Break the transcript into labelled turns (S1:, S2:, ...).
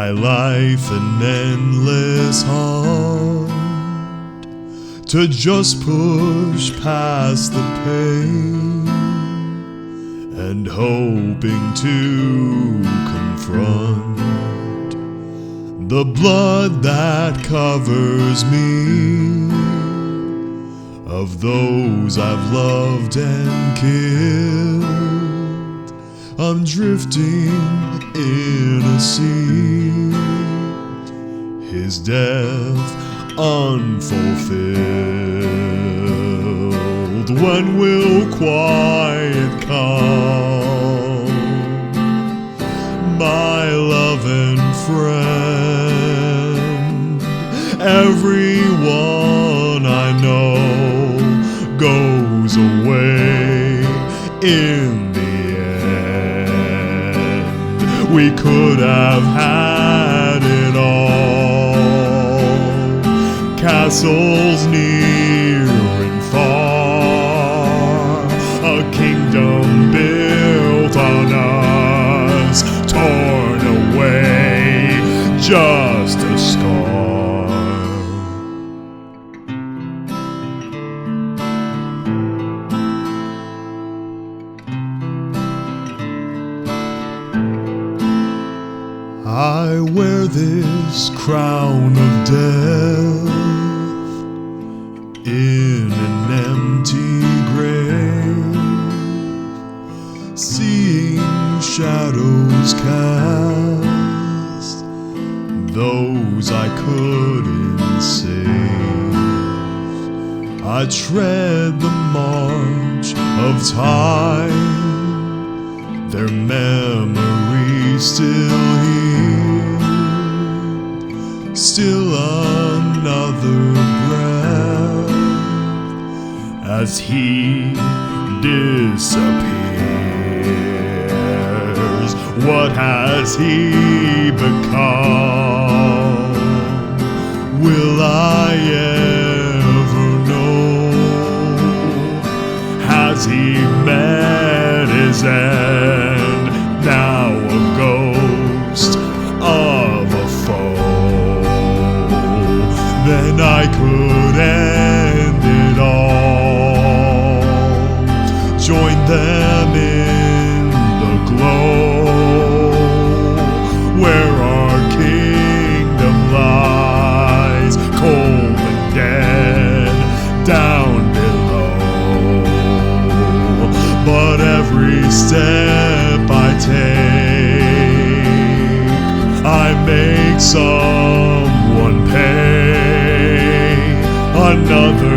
S1: my life an endless hunt to just push past the pain and hoping to confront the blood that covers me of those I've loved and killed. I'm drifting in a sea, his death unfulfilled. When will quiet come, my love and friend? Everyone I know goes away in the end. We could have had it all, castles near and far, a kingdom built on us, torn away, just a scar. I wear this crown of death in an empty grave, seeing shadows cast, those I couldn't save. I tread the march of time, their memories still here, still another breath as he disappears. What has he become? Will I ever know? Has he met his end? Now a ghost of a foe. Then I could end it all, join them in the glow, where our kingdom lies, cold and dead, down below. But every step I take, I make someone pay another